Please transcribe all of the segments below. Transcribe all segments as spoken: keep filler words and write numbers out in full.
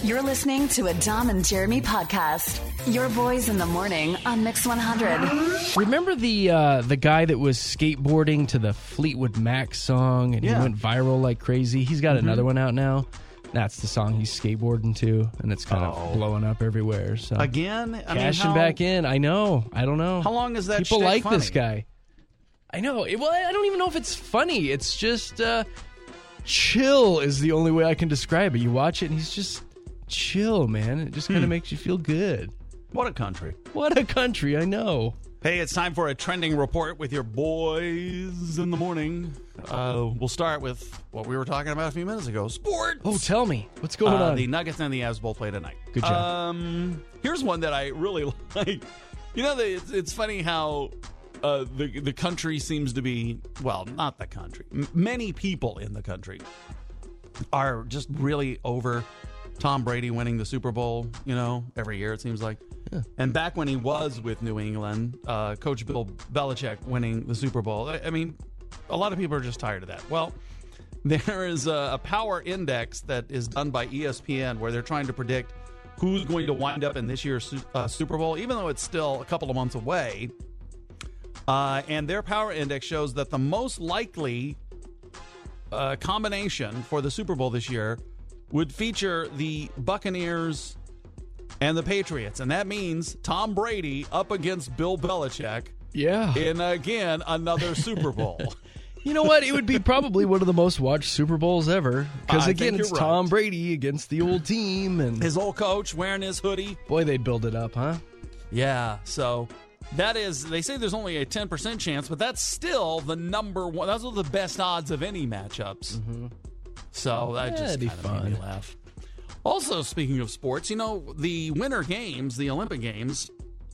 You're listening to a Dom and Jeremy podcast. Your boys in the morning on Mix one hundred. Remember the uh, the guy that was skateboarding to the Fleetwood Mac song and Yeah. he went viral like crazy? He's got Mm-hmm. another one out now. That's the song he's skateboarding to, and it's kind Oh. of blowing up everywhere. So Again? I mean, cashing how- back in. I know. I don't know. How long is that People shtick like funny? this guy. I know. It- well, I don't even know if it's funny. It's just uh, chill is the only way I can describe it. You watch it, and he's just chill, man. It just kind of Hmm. makes you feel good. What a country. What a country, I know. Hey, it's time for a trending report with your boys in the morning. Uh, we'll start with what we were talking about a few minutes ago, sports. Oh, tell me. What's going Uh, on? the Nuggets and the Avs both play tonight. Good job. Um, here's one that I really like. You know, the, it's, it's funny how uh, the the country seems to be, well, not the country. M- many people in the country are just really over Tom Brady winning the Super Bowl, you know, every year it seems like. Yeah. And back when he was with New England, uh, Coach Bill Belichick winning the Super Bowl, I, I mean, a lot of people are just tired of that. Well, there is a, a power index that is done by E S P N where they're trying to predict who's going to wind up in this year's su- uh, Super Bowl, even though it's still a couple of months away. Uh, and their power index shows that the most likely uh, combination for the Super Bowl this year would feature the Buccaneers and the Patriots. And that means Tom Brady up against Bill Belichick yeah. in, again, another Super Bowl. You know what? It would be probably one of the most watched Super Bowls ever. Because, I again, think it's you're Tom right. Brady against the old team. And His old coach wearing his hoodie. boy, they'd build it up, huh? Yeah, so that is, they say there's only a ten percent chance, but that's still the number one. Those are the best odds of any matchups. Mm-hmm. So that Yeah, just it'd be kind of made me fun. laugh. Also, speaking of sports, you know, the Winter Games, the Olympic Games,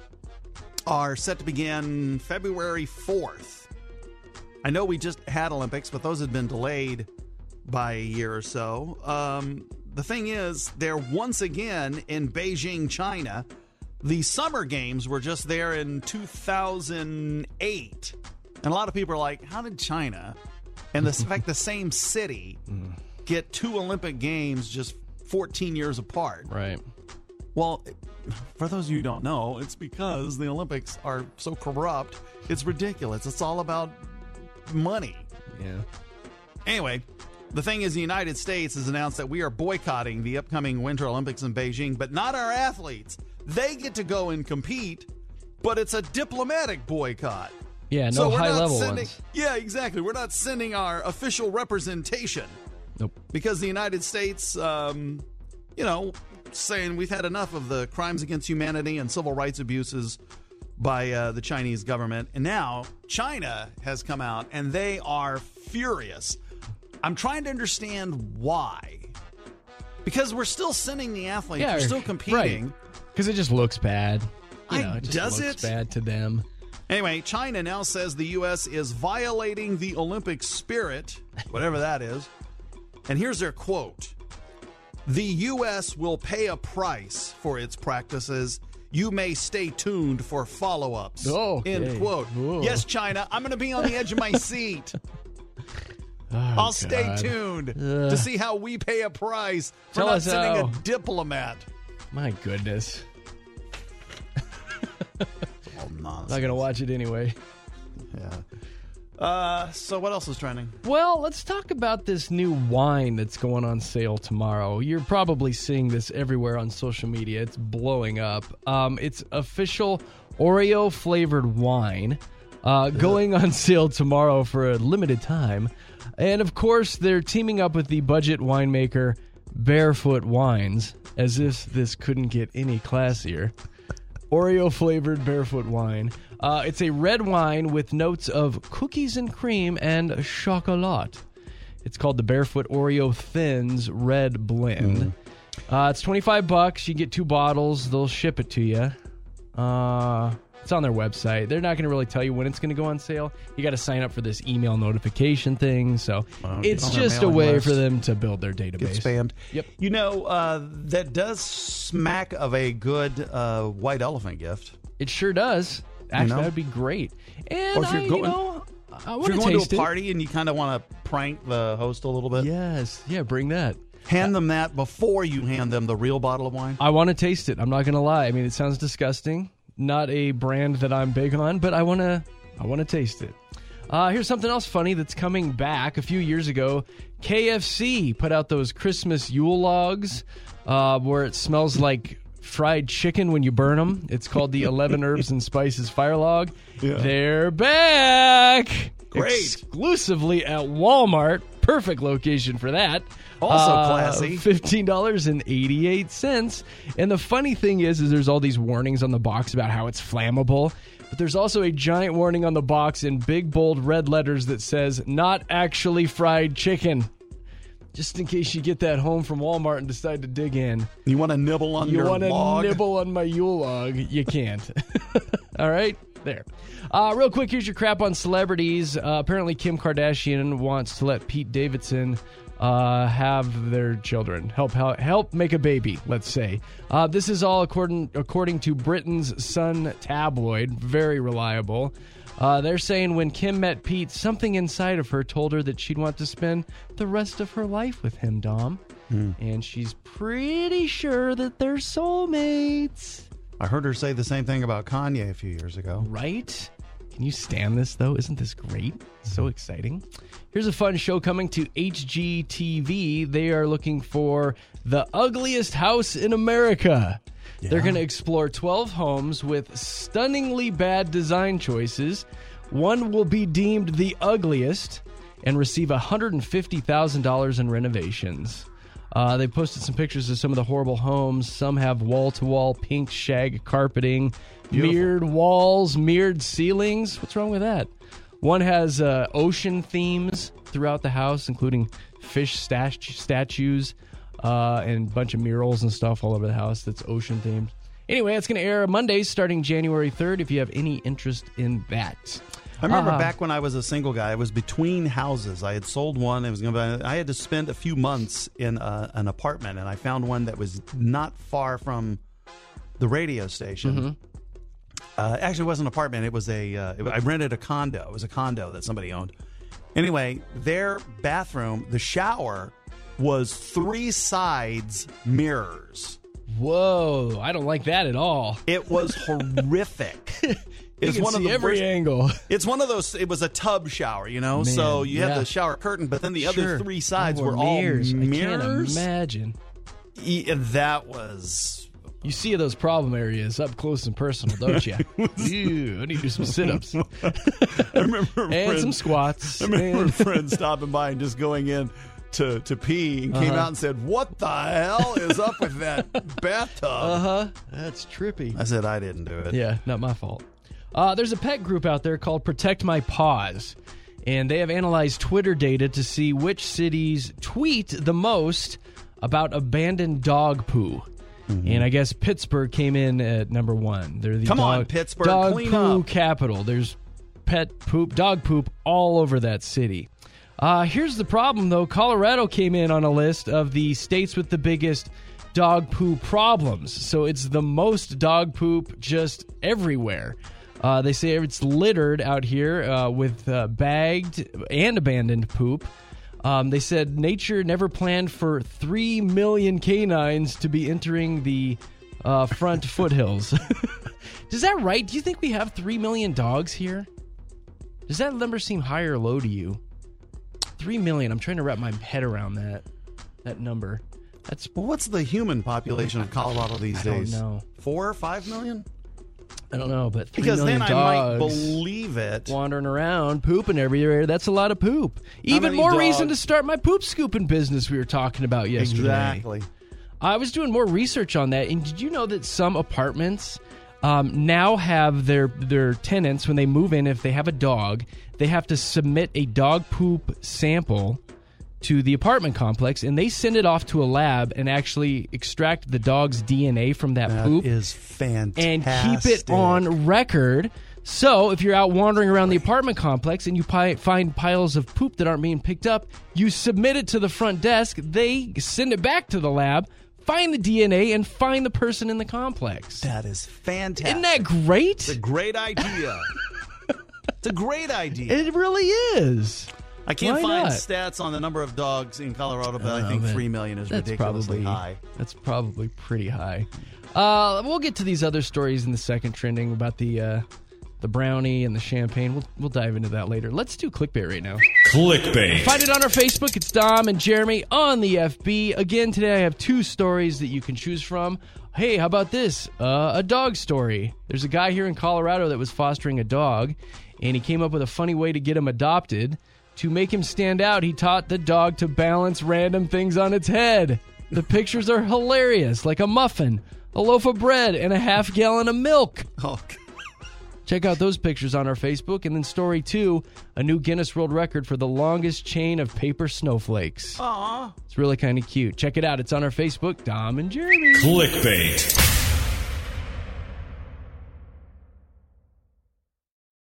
are set to begin February fourth. I know we just had Olympics, but those had been delayed by a year or so. Um, the thing is, they're once again in Beijing, China. The Summer Games were just there in two thousand eight. And a lot of people are like, how did China, and the fact the same city, get two Olympic Games just fourteen years apart? Right. Well, for those of you who don't know, it's because the Olympics are so corrupt. It's ridiculous. It's all about money. Yeah. Anyway, the thing is, the United States has announced that we are boycotting the upcoming Winter Olympics in Beijing, but not our athletes. They get to go and compete, but it's a diplomatic boycott. Yeah, no So we're not high-level sending- ones. Yeah, exactly. We're not sending our official representation Nope. because the United States, um, you know, saying we've had enough of the crimes against humanity and civil rights abuses by uh, the Chinese government. And now China has come out and they are furious. I'm trying to understand why. Because we're still sending the athletes. Yeah, we're still competing. Right. Because it just looks bad. You I- know, it just does looks it? bad to them. Anyway, China now says the U S is violating the Olympic spirit, whatever that is. And here's their quote. The U S will pay a price for its practices. You may stay tuned for follow-ups. Oh, End okay. quote. Whoa. Yes, China, I'm going to be on the edge of my seat. Oh, I'll stay God. tuned Ugh. to see how we pay a price for Tell not us sending how. a diplomat. My goodness. Oh, I'm nonsense. not going to watch it anyway. Yeah. Uh, so what else is trending? Well, let's talk about this new wine that's going on sale tomorrow. You're probably seeing this everywhere on social media. It's blowing up. Um, it's official Oreo-flavored wine uh, going on sale tomorrow for a limited time. And, of course, they're teaming up with the budget winemaker Barefoot Wines, as if this couldn't get any classier. Oreo-flavored Barefoot wine. Uh, it's a red wine with notes of cookies and cream and chocolat. It's called the Barefoot Oreo Thins Red Blend. Mm. Uh, it's twenty-five bucks. You get two bottles. They'll ship it to you. Uh, it's on their website. They're not going to really tell you when it's going to go on sale. You got to sign up for this email notification thing. So Wow. it's On their just a mailing way list. for them to build their Get database. spammed. Yep. You know, uh, that does smack of a good uh, white elephant gift. It sure does. Actually, know? that would be great. And Or if you're I, going- you know, I If want you're to going taste to a it. party and you kind of want to prank the host a little bit. Yes. Yeah, bring that. hand them that before you hand them the real bottle of wine? I want to taste it. I'm not going to lie. I mean, it sounds disgusting. Not a brand that I'm big on, but I want to I want to taste it. Uh, here's something else funny that's coming back. A few years ago, K F C put out those Christmas Yule logs uh, where it smells like fried chicken when you burn them. It's called the eleven Herbs and Spices Fire Log. Yeah. They're back! Great. Exclusively at Walmart. Perfect location for that. Also uh, classy. fifteen dollars and eighty-eight cents. And the funny thing is, is there's all these warnings on the box about how it's flammable. But there's also a giant warning on the box in big, bold red letters that says, not actually fried chicken. Just in case you get that home from Walmart and decide to dig in. You want to nibble on you your log? You want to nibble on my Yule log? You can't. All right? There. Uh, real quick, here's your crap on celebrities. Uh, apparently, Kim Kardashian wants to let Pete Davidson uh, have their children. Help, help help make a baby, let's say. Uh, this is all according, according to Britain's Sun tabloid. Very reliable. Uh, they're saying when Kim met Pete, something inside of her told her that she'd want to spend the rest of her life with him, Dom. Mm. And she's pretty sure that they're soulmates. I heard her say the same thing about Kanye a few years ago. Right? Can you stand this, though? Isn't this great? So exciting. Here's a fun show coming to H G T V. They are looking for the ugliest house in America. Yeah. They're going to explore twelve homes with stunningly bad design choices. One will be deemed the ugliest and receive one hundred fifty thousand dollars in renovations. Uh, they posted some pictures of some of the horrible homes. Some have wall-to-wall pink shag carpeting, Beautiful. mirrored walls, mirrored ceilings. What's wrong with that? One has uh, ocean themes throughout the house, including fish stat- statues uh, and a bunch of murals and stuff all over the house that's ocean themed. Anyway, it's going to air Mondays starting January third if you have any interest in that. I remember uh, back when I was a single guy, I was between houses. I had sold one. It was going to be, I had to spend a few months in a, an apartment, and I found one that was not far from the radio station. Mm-hmm. Uh, actually, it wasn't an apartment. It was a. Uh, it, I rented a condo. It was a condo that somebody owned. Anyway, their bathroom, the shower, was three sides mirrors. Whoa! I don't like that at all. It was horrific. It's one see of the every worst, angle. It's one of those. It was a tub shower, you know. Man, so you yeah. have the shower curtain, but then the sure. other three sides oh, were mirrors. all mirrors. I can't imagine. Yeah, that was. You see those problem areas up close and personal, don't you? Ew, I need to do some sit-ups. I remember and friend, some squats. I remember a friend stopping by and just going in to, to pee and came uh-huh. out and said, "What the hell is up with that bathtub?" Uh huh. That's trippy. I said I didn't do it. Yeah, not my fault. Uh, there's a pet group out there called Protect My Paws, and they have analyzed Twitter data to see which cities tweet the most about abandoned dog poo. Mm-hmm. And I guess Pittsburgh came in at number one. They're the Come dog, on, Pittsburgh, dog clean poo up. capital. There's pet poop, dog poop all over that city. Uh, here's the problem, though. Colorado came in on a list of the states with the biggest dog poo problems. So it's the most dog poop just everywhere. Uh, they say it's littered out here uh, with uh, bagged and abandoned poop. Um, they said nature never planned for three million canines to be entering the uh, front foothills. Is that right? Do you think we have three million dogs here? Does that number seem high or low to you? three million. I'm trying to wrap my head around that that number. That's well, what's the human population of Colorado these I days? don't know. Four or five million? I don't know, but three because million then dogs I might believe it. Wandering around, pooping everywhere. That's a lot of poop. How Even more dogs? reason to start my poop scooping business we were talking about yesterday. Exactly. I was doing more research on that, and did you know that some apartments um, now have their their tenants, when they move in, if they have a dog, they have to submit a dog poop sample to the apartment complex, and they send it off to a lab and actually extract the dog's D N A from that, that poop. That is fantastic. And keep it on record. So if you're out wandering around the apartment complex and you pi- find piles of poop that aren't being picked up, you submit it to the front desk, they send it back to the lab, find the D N A, and find the person in the complex. That is fantastic. Isn't that great? It's a great idea. It's a great idea. It really is. I can't Why find not? stats on the number of dogs in Colorado, but Oh, I think man. three million is That's ridiculously probably high. That's probably pretty high. Uh, we'll get to these other stories in the second trending about the uh, the brownie and the champagne. We'll we'll dive into that later. Let's do clickbait right now. Clickbait. Find it on our Facebook. It's Dom and Jeremy on the F B. Again, today I have two stories that you can choose from. Hey, how about this? Uh, a dog story. There's a guy here in Colorado that was fostering a dog, and he came up with a funny way to get him adopted. To make him stand out, he taught the dog to balance random things on its head. The pictures are hilarious, like a muffin, a loaf of bread, and a half gallon of milk. Oh, Check out those pictures on our Facebook. And then story two, a new Guinness World Record for the longest chain of paper snowflakes. aw. It's really kind of cute. Check it out. It's on our Facebook, Dom and Jeremy. Clickbait.